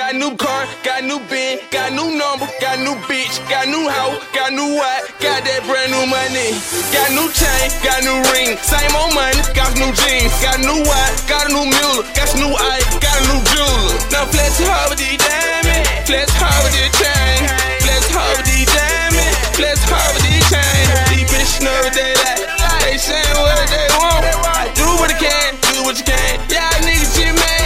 Got new car, got new bin, got new number, got new bitch, got new hoe, got new what, got that brand new money. Got new chain, got new ring, same old money, got new jeans, got new what, got a new mule, got new ice, got a new jeweler. Now flex hard with these diamonds, flex hard with these chain, flex hard with these diamonds, flex hard with these chain. These bitches know what they like, they saying what they want. Do what you can, do what you can. Y'all niggas get mad.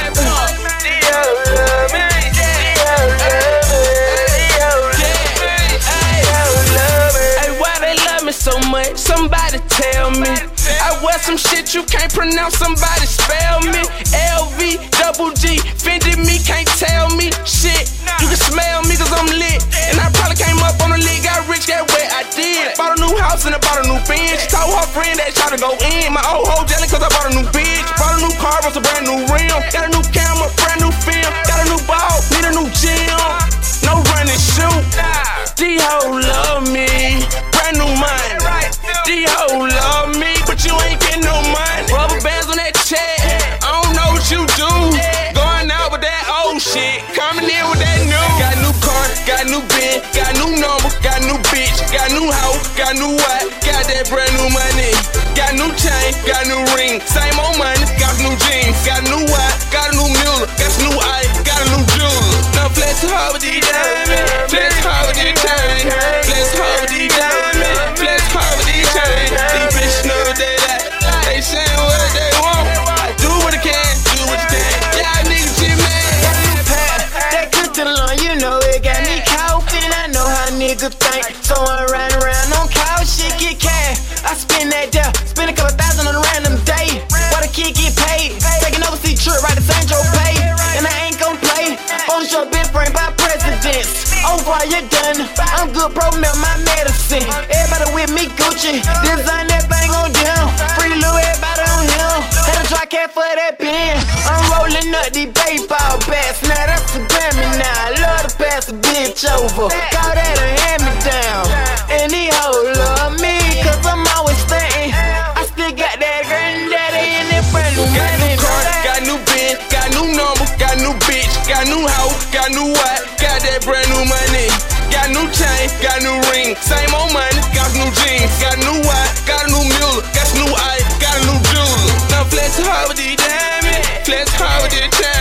So much, somebody tell me. I wear some shit you can't pronounce, somebody spell me. LV, double G, Fendi me, can't tell me shit. You can smell me cause I'm lit. And I probably came up on the lit, got rich, got wet, I did. Bought a new house and I bought a new Benz. She told her friend that try to go in. My old hoe jelly cause I bought a new bitch. Bought a new car with a brand new rim. Got a new camera, brand new film. Got a new ball, need a new gym. No run and shoot. These hoes love me. Brand new money. These hoes love me, but you ain't getting no money. Rubber bands on that check. I don't know what you do. Going out with that old shit. Coming in with that new. Got new car, got new bin, got new number, got new bitch, got new hoe, got new what, got that brand new money. Got new chain, got new ring, same old money, got new jeans, got new what, got a new mule, got new ice, got a new jeweler. Now flex hard with these diamonds, flex hard with these chains, flex hard with these diamonds, flex hard with these chains. These bitches know what they like, they saying what they want. Do what you can, do what you can. Y'all niggas get mad. That good alone, you know it got me caught, and I know how niggas think. So I ride around on couch, shit get cash. I spend that there, spend a couple thousand on a random day. While the kid get paid, taking overseas trip, right to St. Joe pay. And I ain't gon' play, Photoshop been framed by presidents. Over you done, I'm good, bro, milk my medicine. Everybody with me Gucci, design that thing on down. Free Lou, everybody on him. Had a dry cat for that pen. I'm rolling up these baseball bats, now that's a Grammy now. I love to pass a bitch over, call that a hand-me-down. And these hoes love me, cause I'm always stuntin'. I still got that granddaddy and that brand new Got money. new car, got new bin, got new number, got new bitch, got new hoe, got new what, got that brand new money. Got new chain, got new ring, same old money, got new jeans, got new what, got a new mule, got new ice, got a new jeweler. Now flex hard with these diamonds, flex hard with these chains.